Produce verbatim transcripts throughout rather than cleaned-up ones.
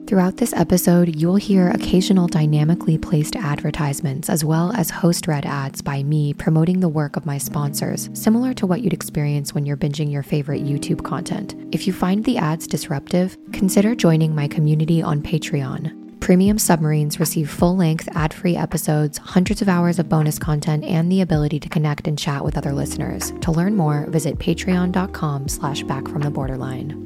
Throughout this episode, you'll hear occasional dynamically placed advertisements as well as host-read ads by me promoting the work of my sponsors, similar to what you'd experience when you're binging your favorite YouTube content. If you find the ads disruptive, consider joining my community on Patreon. Premium Submarines receive full-length, ad-free episodes, hundreds of hours of bonus content, and the ability to connect and chat with other listeners. To learn more, visit patreon.com slash back from the borderline.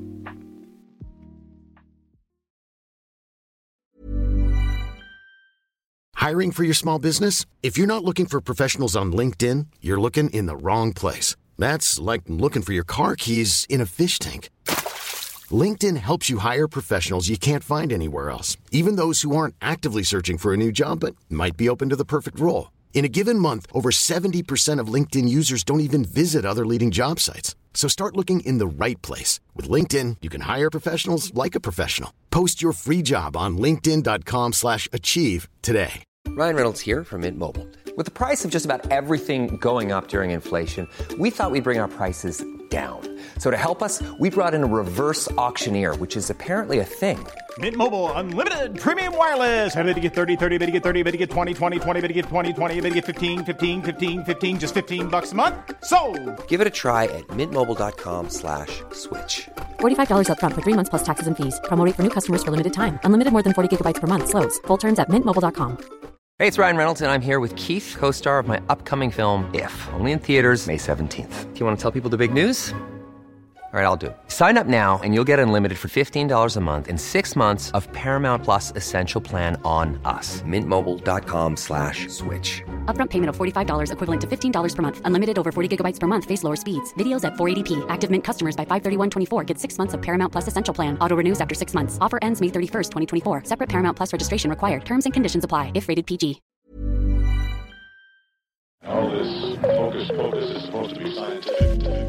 Hiring for your small business? If you're not looking for professionals on LinkedIn, you're looking in the wrong place. That's like looking for your car keys in a fish tank. LinkedIn helps you hire professionals you can't find anywhere else, even those who aren't actively searching for a new job but might be open to the perfect role. In a given month, over seventy percent of LinkedIn users don't even visit other leading job sites. So start looking in the right place. With LinkedIn, you can hire professionals like a professional. Post your free job on linkedin.com slash achieve today. Ryan Reynolds here from Mint Mobile. With the price of just about everything going up during inflation, we thought we'd bring our prices down. So to help us, we brought in a reverse auctioneer, which is apparently a thing. Mint Mobile Unlimited Premium Wireless. How to get thirty, thirty, how to get thirty, how to get twenty, twenty, twenty, how to get twenty, twenty, how to get fifteen, fifteen, fifteen, fifteen, just fifteen bucks a month? Sold! Give it a try at mintmobile.com slash switch. forty-five dollars up front for three months plus taxes and fees. Promo rate for new customers for limited time. Unlimited more than forty gigabytes per month. Slows full terms at mint mobile dot com. Hey, it's Ryan Reynolds, and I'm here with Keith, co-star of my upcoming film, If, only in theaters May seventeenth. Do you want to tell people the big news? All right, I'll do it. Sign up now and you'll get unlimited for fifteen dollars a month and six months of Paramount Plus Essential Plan on us. Mintmobile.com slash switch. Upfront payment of forty-five dollars equivalent to fifteen dollars per month. Unlimited over forty gigabytes per month. Face lower speeds. Videos at four eighty p. Active Mint customers by five thirty-one twenty-four get six months of Paramount Plus Essential Plan. Auto renews after six months. Offer ends May thirty-first, twenty twenty-four. Separate Paramount Plus registration required. Terms and conditions apply if rated P G. All this focus, focus is supposed to be scientific.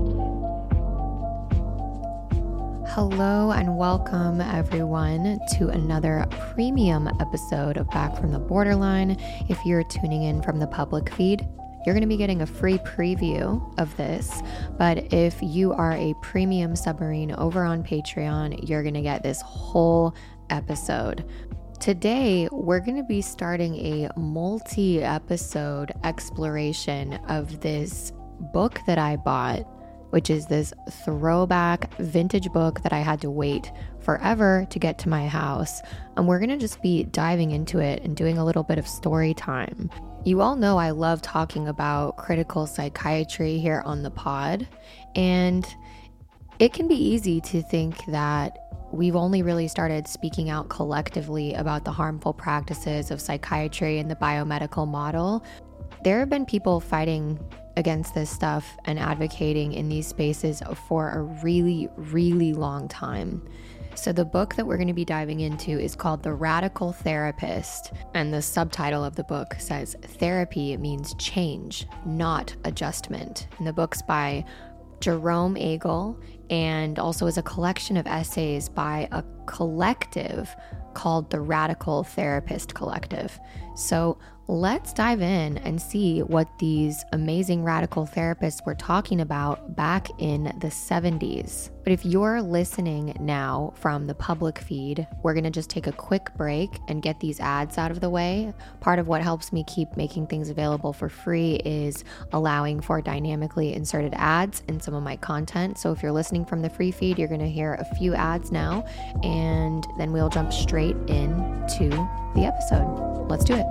Hello and welcome everyone to another premium episode of Back from the Borderline. If you're tuning in from the public feed, you're going to be getting a free preview of this. But if you are a premium submarine over on Patreon, you're going to get this whole episode. Today, we're going to be starting a multi-episode exploration of this book that I bought, which is this throwback vintage book that I had to wait forever to get to my house. And we're going to just be diving into it and doing a little bit of story time. You all know I love talking about critical psychiatry here on the pod. And it can be easy to think that we've only really started speaking out collectively about the harmful practices of psychiatry and the biomedical model. There have been people fighting against this stuff and advocating in these spaces for a really, really long time. So the book that we're going to be diving into is called The Radical Therapist, and the subtitle of the book says, "Therapy means change, not adjustment." And the book's by Jerome Agel, and also is a collection of essays by a collective called the Radical Therapist Collective. So let's dive in and see what these amazing radical therapists were talking about back in the seventies. But if you're listening now from the public feed, we're going to just take a quick break and get these ads out of the way. Part of what helps me keep making things available for free is allowing for dynamically inserted ads in some of my content. So if you're listening from the free feed, you're going to hear a few ads now, and then we'll jump straight into the episode. Let's do it.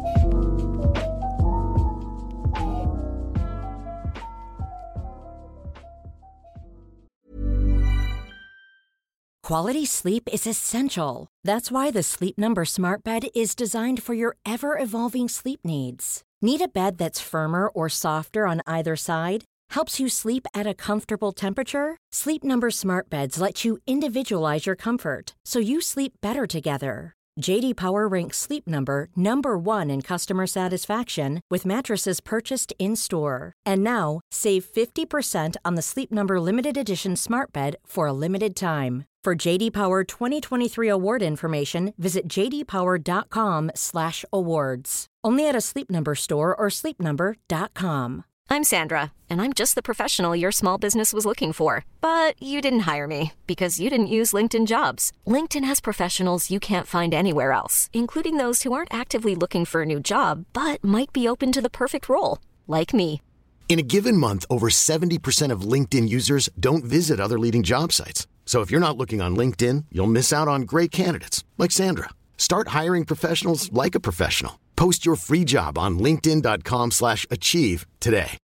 Quality sleep is essential. That's why the Sleep Number Smart Bed is designed for your ever-evolving sleep needs. Need a bed that's firmer or softer on either side? Helps you sleep at a comfortable temperature? Sleep Number Smart Beds let you individualize your comfort, so you sleep better together. J D Power ranks Sleep Number number one in customer satisfaction with mattresses purchased in-store. And now, save fifty percent on the Sleep Number Limited Edition Smart Bed for a limited time. For J D Power twenty twenty-three award information, visit j d power dot com slash awards. Only at a Sleep Number store or sleep number dot com. I'm Sandra, and I'm just the professional your small business was looking for. But you didn't hire me because you didn't use LinkedIn Jobs. LinkedIn has professionals you can't find anywhere else, including those who aren't actively looking for a new job, but might be open to the perfect role, like me. In a given month, over seventy percent of LinkedIn users don't visit other leading job sites. So if you're not looking on LinkedIn, you'll miss out on great candidates like Sandra. Start hiring professionals like a professional. Post your free job on linkedin.com slash achieve today.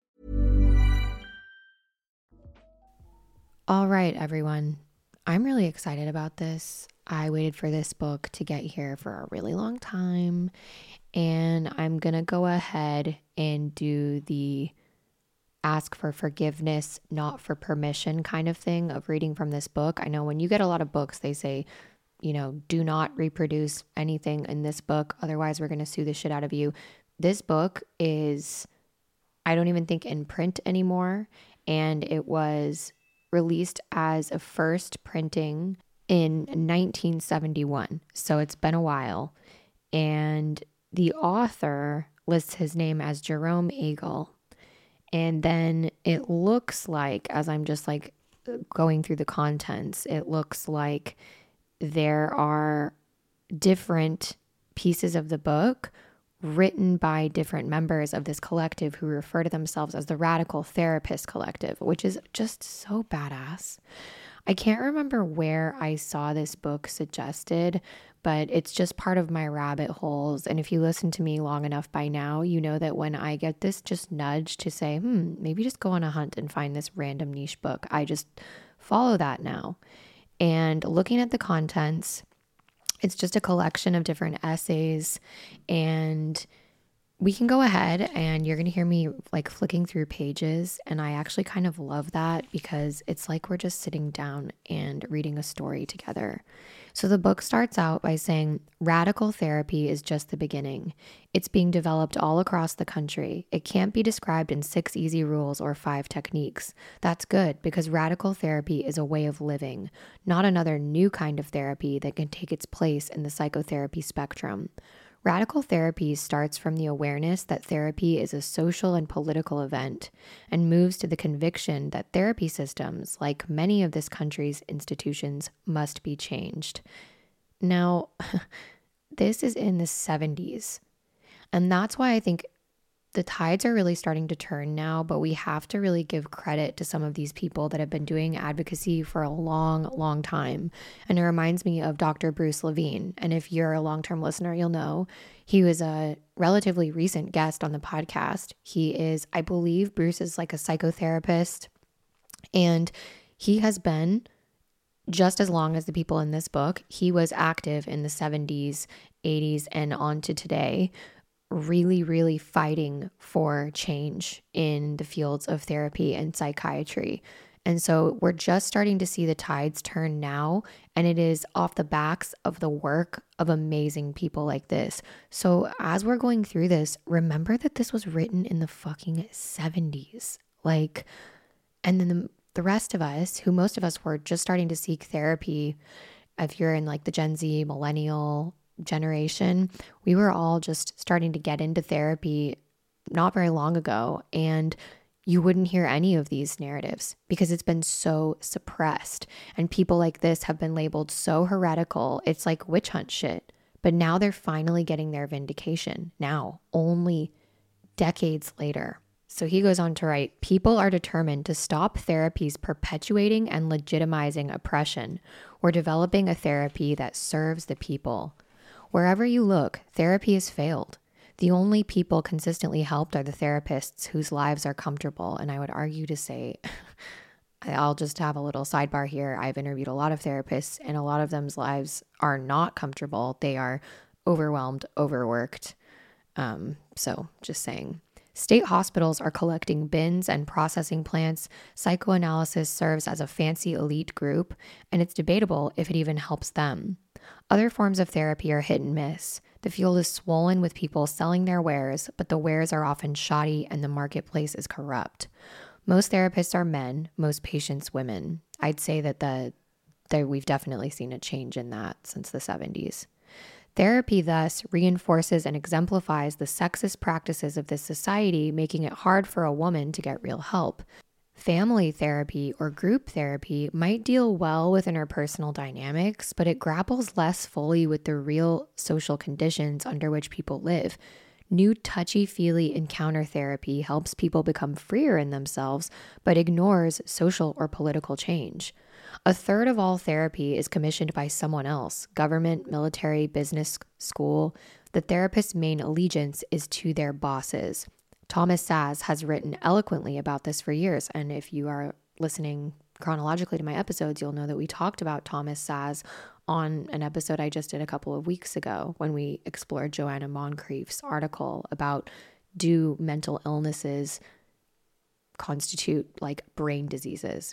All right, everyone. I'm really excited about this. I waited for this book to get here for a really long time, and I'm going to go ahead and do the ask for forgiveness, not for permission kind of thing of reading from this book. I know when you get a lot of books, they say, you know, do not reproduce anything in this book. Otherwise, we're going to sue the shit out of you. This book is, I don't even think in print anymore. And it was released as a first printing in nineteen seventy-one. So it's been a while. And the author lists his name as Jerome Agel. And then it looks like, as I'm just like going through the contents, it looks like there are different pieces of the book written by different members of this collective who refer to themselves as the Radical Therapist Collective, which is just so badass. I can't remember where I saw this book suggested, but it's just part of my rabbit holes. And if you listen to me long enough by now, you know that when I get this just nudge to say, hmm, maybe just go on a hunt and find this random niche book, I just follow that now. And looking at the contents, it's just a collection of different essays, and we can go ahead and you're going to hear me like flicking through pages. And I actually kind of love that because it's like we're just sitting down and reading a story together. So the book starts out by saying radical therapy is just the beginning. It's being developed all across the country. It can't be described in six easy rules or five techniques. That's good because radical therapy is a way of living, not another new kind of therapy that can take its place in the psychotherapy spectrum. Radical therapy starts from the awareness that therapy is a social and political event and moves to the conviction that therapy systems, like many of this country's institutions, must be changed. Now, this is in the seventies, and that's why I think the tides are really starting to turn now, but we have to really give credit to some of these people that have been doing advocacy for a long, long time. And it reminds me of Doctor Bruce Levine. And if you're a long-term listener, you'll know he was a relatively recent guest on the podcast. He is, I believe, Bruce is like a psychotherapist, and he has been just as long as the people in this book. He was active in the seventies, eighties, and on to today, really, really fighting for change in the fields of therapy and psychiatry. And so we're just starting to see the tides turn now, and it is off the backs of the work of amazing people like this. So as we're going through this, remember that this was written in the fucking seventies. Like, and then the, the rest of us, who most of us were just starting to seek therapy, if you're in like the Gen Z, millennial generation, we were all just starting to get into therapy not very long ago, and you wouldn't hear any of these narratives because it's been so suppressed, and people like this have been labeled so heretical. It's like witch hunt shit. But now they're finally getting their vindication, now, only decades later. So he goes on to write, people are determined to stop therapies perpetuating and legitimizing oppression. We're developing a therapy that serves the people. Wherever you look, therapy has failed. The only people consistently helped are the therapists whose lives are comfortable. And I would argue to say, I'll just have a little sidebar here. I've interviewed a lot of therapists, and a lot of them's lives are not comfortable. They are overwhelmed, overworked. Um, so just saying. State hospitals are collecting bins and processing plants. Psychoanalysis serves as a fancy elite group, and it's debatable if it even helps them. Other forms of therapy are hit and miss. The field is swollen with people selling their wares, but the wares are often shoddy and the marketplace is corrupt. Most therapists are men, most patients women. I'd say that the that we've definitely seen a change in that since the seventies. Therapy thus reinforces and exemplifies the sexist practices of this society, making it hard for a woman to get real help. Family therapy or group therapy might deal well with interpersonal dynamics, but it grapples less fully with the real social conditions under which people live. New touchy-feely encounter therapy helps people become freer in themselves, but ignores social or political change. A third of all therapy is commissioned by someone else, government, military, business, school. The therapist's main allegiance is to their bosses. Thomas Szasz has written eloquently about this for years, and if you are listening chronologically to my episodes, you'll know that we talked about Thomas Szasz on an episode I just did a couple of weeks ago when we explored Joanna Moncrief's article about, do mental illnesses constitute like brain diseases?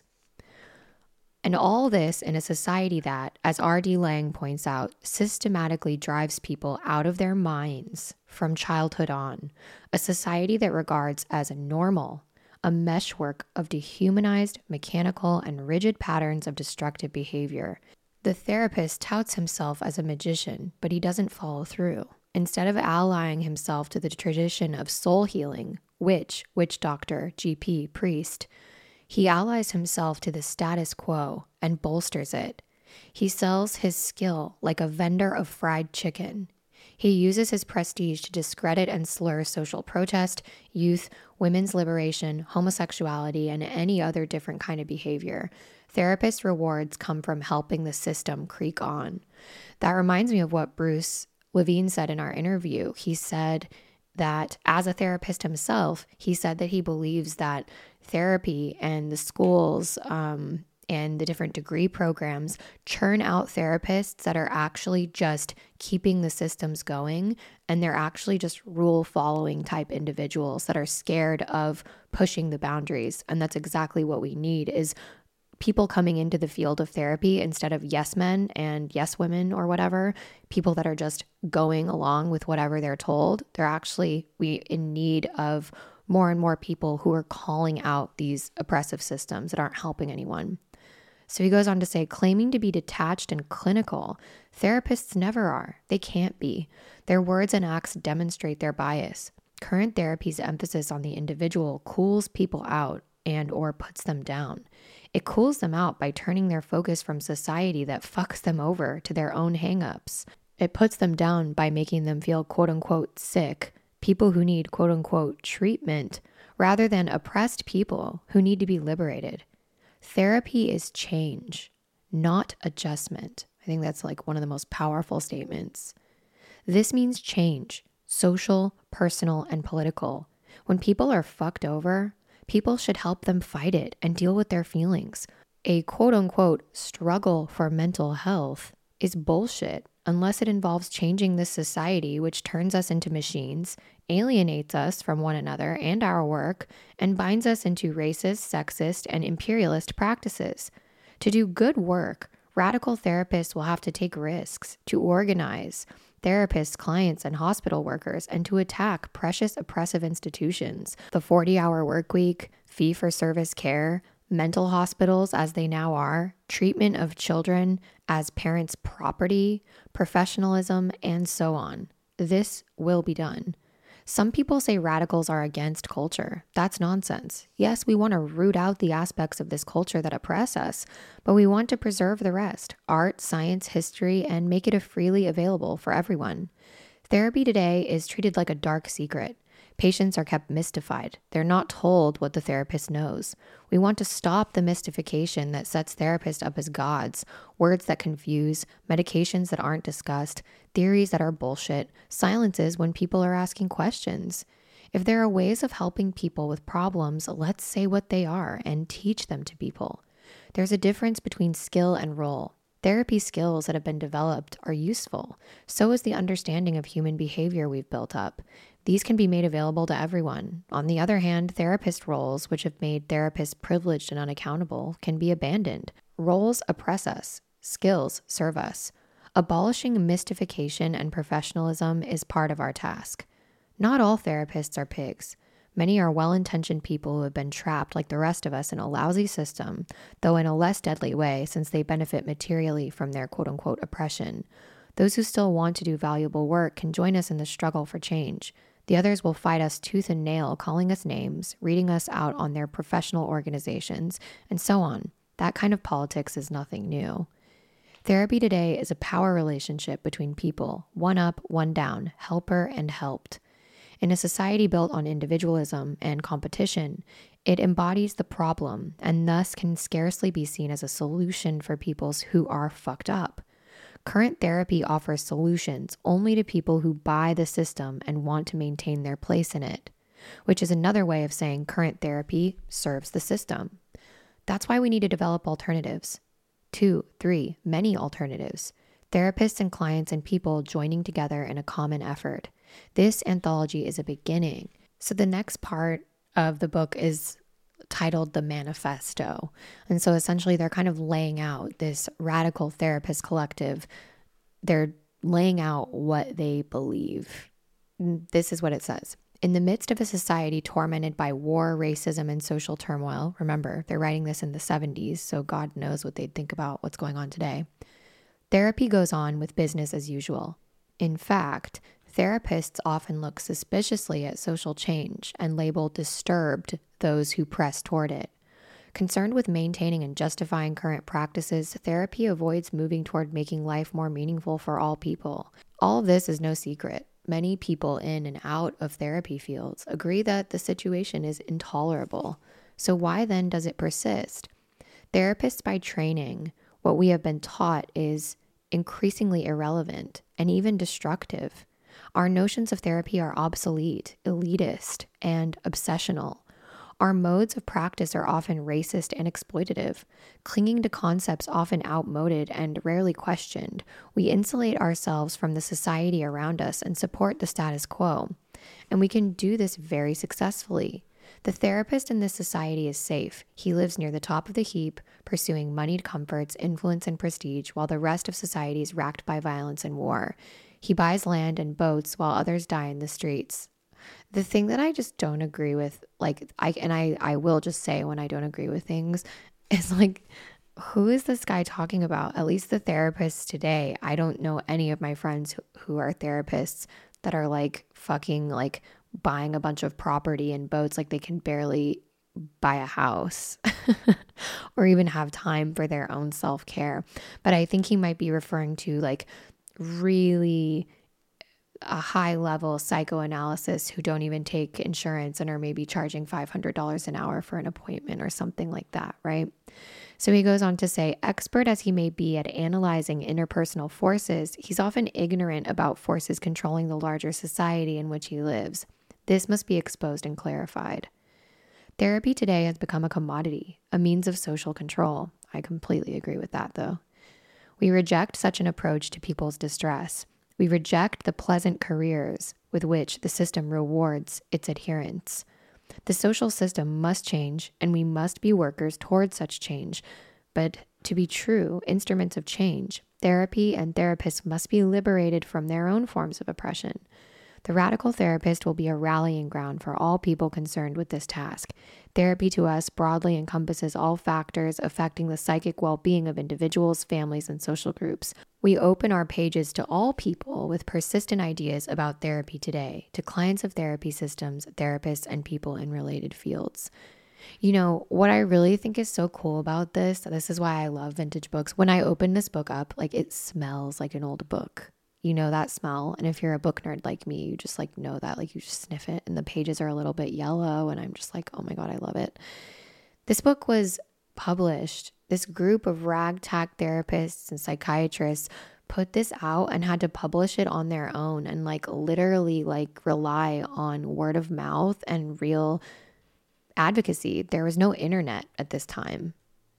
And all this in a society that, as R D Laing points out, systematically drives people out of their minds from childhood on. A society that regards as normal a meshwork of dehumanized, mechanical, and rigid patterns of destructive behavior. The therapist touts himself as a magician, but he doesn't follow through. Instead of allying himself to the tradition of soul healing, witch, witch doctor, G P, priest, he allies himself to the status quo and bolsters it. He sells his skill like a vendor of fried chicken. He uses his prestige to discredit and slur social protest, youth, women's liberation, homosexuality, and any other different kind of behavior. Therapist rewards come from helping the system creak on. That reminds me of what Bruce Levine said in our interview. He said that as a therapist himself, he said that he believes that therapy and the schools um, and the different degree programs churn out therapists that are actually just keeping the systems going, and they're actually just rule-following type individuals that are scared of pushing the boundaries. And that's exactly what we need, is people coming into the field of therapy instead of yes men and yes women or whatever, people that are just going along with whatever they're told. They're actually we in need of more and more people who are calling out these oppressive systems that aren't helping anyone. So he goes on to say, claiming to be detached and clinical, therapists never are. They can't be. Their words and acts demonstrate their bias. Current therapy's emphasis on the individual cools people out and or puts them down. It cools them out by turning their focus from society that fucks them over to their own hangups. It puts them down by making them feel quote unquote sick, people who need quote unquote treatment, rather than oppressed people who need to be liberated. Therapy is change, not adjustment. I think that's like one of the most powerful statements. This means change, social, personal, and political. When people are fucked over, people should help them fight it and deal with their feelings. A quote unquote struggle for mental health is bullshit unless it involves changing this society, which turns us into machines, alienates us from one another and our work, and binds us into racist, sexist, and imperialist practices. To do good work, radical therapists will have to take risks, to organize therapists, clients, and hospital workers, and to attack precious oppressive institutions. The forty-hour work week, fee-for-service care, mental hospitals as they now are, treatment of children as parents' property, professionalism, and so on. This will be done. Some people say radicals are against culture. That's nonsense. Yes, we want to root out the aspects of this culture that oppress us, but we want to preserve the rest, art, science, history, and make it freely available for everyone. Therapy today is treated like a dark secret. Patients are kept mystified. They're not told what the therapist knows. We want to stop the mystification that sets therapists up as gods, words that confuse, medications that aren't discussed, theories that are bullshit, silences when people are asking questions. If there are ways of helping people with problems, let's say what they are and teach them to people. There's a difference between skill and role. Therapy skills that have been developed are useful. So is the understanding of human behavior we've built up. These can be made available to everyone. On the other hand, therapist roles, which have made therapists privileged and unaccountable, can be abandoned. Roles oppress us. Skills serve us. Abolishing mystification and professionalism is part of our task. Not all therapists are pigs. Many are well-intentioned people who have been trapped like the rest of us in a lousy system, though in a less deadly way since they benefit materially from their quote-unquote oppression. Those who still want to do valuable work can join us in the struggle for change. The others will fight us tooth and nail, calling us names, reading us out on their professional organizations, and so on. That kind of politics is nothing new. Therapy today is a power relationship between people, one up, one down, helper and helped. In a society built on individualism and competition, it embodies the problem and thus can scarcely be seen as a solution for people who are fucked up. Current therapy offers solutions only to people who buy the system and want to maintain their place in it, which is another way of saying current therapy serves the system. That's why we need to develop alternatives. Two, three, many alternatives. Therapists and clients and people joining together in a common effort. This anthology is a beginning. So the next part of the book is titled The Manifesto. And so essentially they're kind of laying out this radical therapist collective. They're laying out what they believe. This is what it says. In the midst of a society tormented by war, racism, and social turmoil, remember, they're writing this in the seventies, so God knows what they'd think about what's going on today. Therapy goes on with business as usual. In fact, therapists often look suspiciously at social change and label disturbed those who press toward it. Concerned with maintaining and justifying current practices, therapy avoids moving toward making life more meaningful for all people. All of this is no secret. Many people in and out of therapy fields agree that the situation is intolerable. So why then does it persist? Therapists by training, what we have been taught is increasingly irrelevant and even destructive. Our notions of therapy are obsolete, elitist, and obsessional. Our modes of practice are often racist and exploitative, clinging to concepts often outmoded and rarely questioned. We insulate ourselves from the society around us and support the status quo. And we can do this very successfully. The therapist in this society is safe. He lives near the top of the heap, pursuing moneyed comforts, influence, and prestige, while the rest of society is racked by violence and war. He buys land and boats while others die in the streets. The thing that I just don't agree with, like, I and I, I will just say when I don't agree with things, is like, who is this guy talking about? At least the therapists today. I don't know any of my friends who, who are therapists that are like fucking like buying a bunch of property and boats, like they can barely buy a house or even have time for their own self-care. But I think he might be referring to like really a high level psychoanalysis who don't even take insurance and are maybe charging five hundred dollars an hour for an appointment or something like that, right? So he goes on to say, expert as he may be at analyzing interpersonal forces, he's often ignorant about forces controlling the larger society in which he lives. This must be exposed and clarified. Therapy today has become a commodity, a means of social control. I completely agree with that, though. We reject such an approach to people's distress. We reject the pleasant careers with which the system rewards its adherents. The social system must change, and we must be workers towards such change. But to be true instruments of change, therapy and therapists must be liberated from their own forms of oppression. The radical therapist will be a rallying ground for all people concerned with this task. Therapy to us broadly encompasses all factors affecting the psychic well-being of individuals, families, and social groups. We open our pages to all people with persistent ideas about therapy today, to clients of therapy systems, therapists, and people in related fields. You know, what I really think is so cool about this, this is why I love vintage books. When I open this book up, like it smells like an old book. You know that smell. And if you're a book nerd like me, you just like know that, like you just sniff it and the pages are a little bit yellow and I'm just like, oh my God, I love it. This book was published. This group of ragtag therapists and psychiatrists put this out and had to publish it on their own and like literally like rely on word of mouth and real advocacy. There was no internet at this time.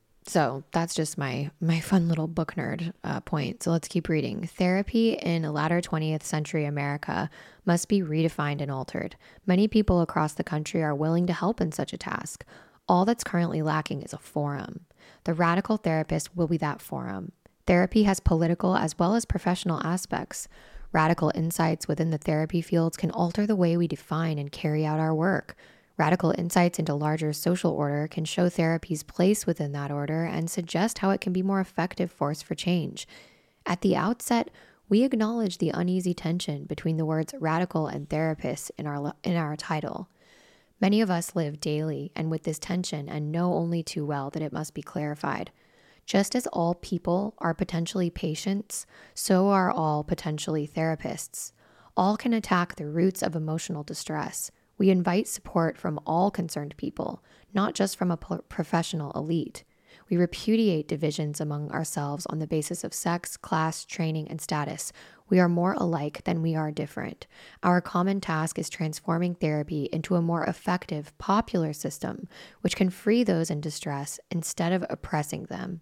So that's just my my fun little book nerd uh, point. So let's keep reading. Therapy in a latter twentieth century America must be redefined and altered. Many people across the country are willing to help in such a task. All that's currently lacking is a forum. The radical therapist will be that forum. Therapy has political as well as professional aspects. Radical insights within the therapy fields can alter the way we define and carry out our work. Radical insights into larger social order can show therapy's place within that order and suggest how it can be more effective force for change. At the outset, We acknowledge the uneasy tension between the words radical and therapist in our in our title. Many of us live daily and with this tension and know only too well that it must be clarified. Just as all people are potentially patients, so are all potentially therapists. All can attack the roots of emotional distress. We invite support from all concerned people, not just from a po- professional elite. We repudiate divisions among ourselves on the basis of sex, class, training, and status. We are more alike than we are different. Our common task is transforming therapy into a more effective, popular system, which can free those in distress instead of oppressing them.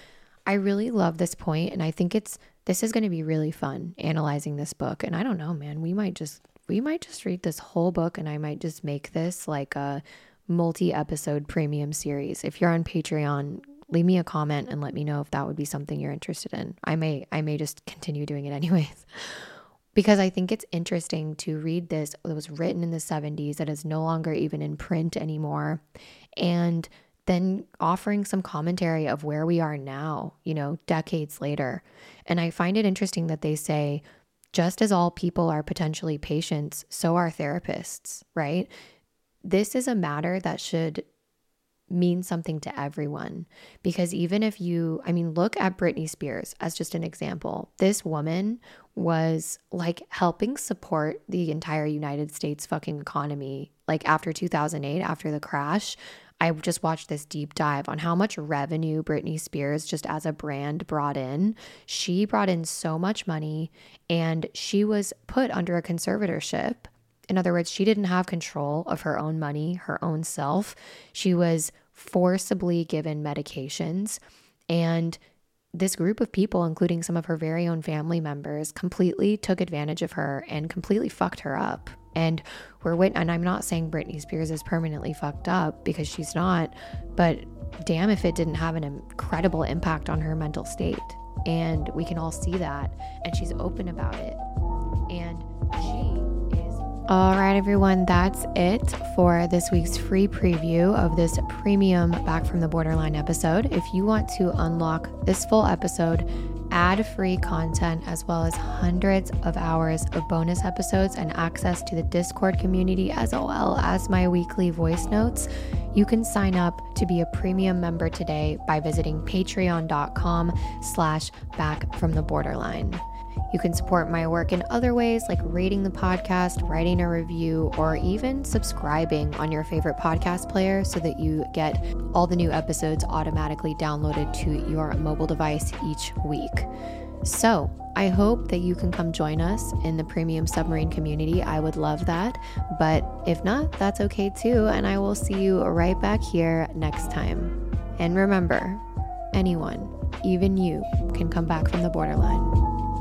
I really love this point, and I think it's this is going to be really fun analyzing this book. And I don't know, man, we might just we might just read this whole book, and I might just make this like a multi-episode premium series. If you're on Patreon, leave me a comment and let me know if that would be something you're interested in. I may I may just continue doing it anyways. Because I think it's interesting to read this. It was written in the seventies. That is no longer even in print anymore. And then offering some commentary of where we are now, you know, decades later. And I find it interesting that they say, just as all people are potentially patients, so are therapists, right? This is a matter that should mean something to everyone, because even if you, I mean, look at Britney Spears as just an example. This woman was like helping support the entire United States fucking economy. Like after two thousand eight, after the crash, I just watched this deep dive on how much revenue Britney Spears just as a brand brought in. She brought in so much money, and she was put under a conservatorship. In other words, she didn't have control of her own money, her own self. She was forcibly given medications, and this group of people, including some of her very own family members, completely took advantage of her and completely fucked her up. And we're wait- and I'm not saying Britney Spears is permanently fucked up, because she's not, but damn if it didn't have an incredible impact on her mental state. And we can all see that. And she's open about it. And she All right, everyone, that's it for this week's free preview of this premium Back from the Borderline episode. If you want to unlock this full episode, ad-free content, as well as hundreds of hours of bonus episodes and access to the Discord community, as well as my weekly voice notes, you can sign up to be a premium member today by visiting patreon.com slash back from the borderline. You can support my work in other ways, like rating the podcast, writing a review, or even subscribing on your favorite podcast player so that you get all the new episodes automatically downloaded to your mobile device each week. So I hope that you can come join us in the Premium Submarine community. I would love that. But if not, that's okay too. And I will see you right back here next time. And remember, anyone, even you, can come back from the borderline.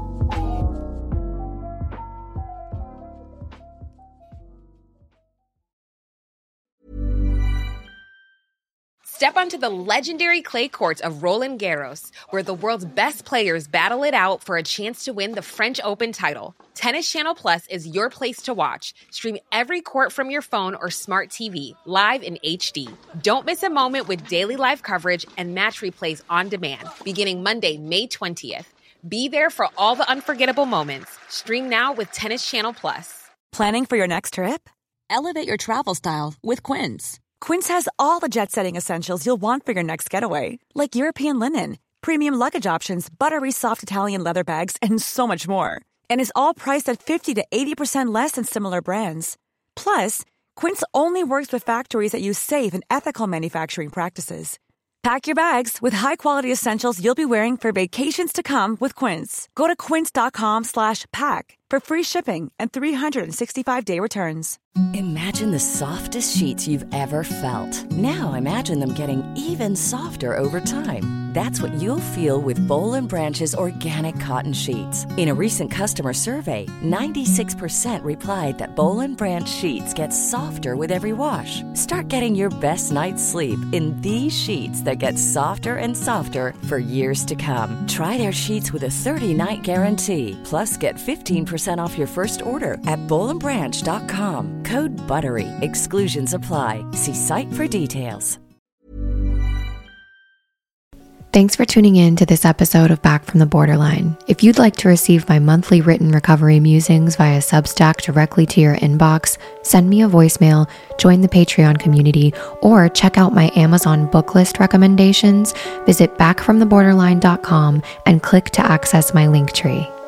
Step onto the legendary clay courts of Roland Garros, where the world's best players battle it out for a chance to win the French Open title. Tennis Channel Plus is your place to watch. Stream every court from your phone or smart T V, live in H D. Don't miss a moment with daily live coverage and match replays on demand, beginning Monday, May twentieth. Be there for all the unforgettable moments. Stream now with Tennis Channel Plus. Planning for your next trip? Elevate your travel style with Quince. Quince has all the jet-setting essentials you'll want for your next getaway, like European linen, premium luggage options, buttery soft Italian leather bags, and so much more. And is all priced at fifty to eighty percent less than similar brands. Plus, Quince only works with factories that use safe and ethical manufacturing practices. Pack your bags with high-quality essentials you'll be wearing for vacations to come with Quince. Go to quince.com slash pack for free shipping and three sixty-five day returns. Imagine the softest sheets you've ever felt. Now imagine them getting even softer over time. That's what you'll feel with Boll and Branch's organic cotton sheets. In a recent customer survey, ninety-six percent replied that Boll and Branch sheets get softer with every wash. Start getting your best night's sleep in these sheets that get softer and softer for years to come. Try their sheets with a thirty-night guarantee. Plus, get fifteen percent off your first order at boll and branch dot com. Code BUTTERY. Exclusions apply. See site for details. Thanks for tuning in to this episode of Back from the Borderline. If you'd like to receive my monthly written recovery musings via Substack directly to your inbox, send me a voicemail, join the Patreon community, or check out my Amazon book list recommendations. Visit back from the borderline dot com and click to access my link tree.